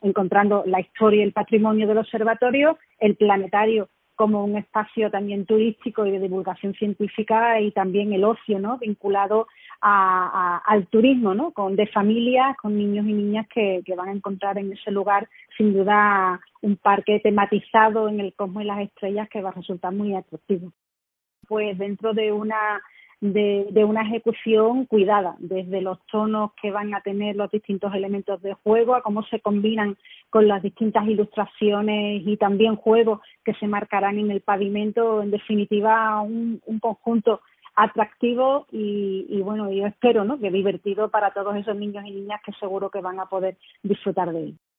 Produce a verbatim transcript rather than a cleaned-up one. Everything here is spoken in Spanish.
encontrando la historia y el patrimonio del observatorio, el planetario como un espacio también turístico y de divulgación científica, y también el ocio, ¿no?, vinculado a, a, al turismo, ¿no?, con de familias, con niños y niñas que, que van a encontrar en ese lugar sin duda un parque tematizado en el cosmos y las estrellas que va a resultar muy atractivo. Pues dentro de una de, de una ejecución cuidada, desde los tonos que van a tener los distintos elementos de juego, a cómo se combinan con las distintas ilustraciones y también juegos que se marcarán en el pavimento. En definitiva, un, un conjunto atractivo y, y bueno, yo espero, ¿no?, que divertido para todos esos niños y niñas que seguro que van a poder disfrutar de él.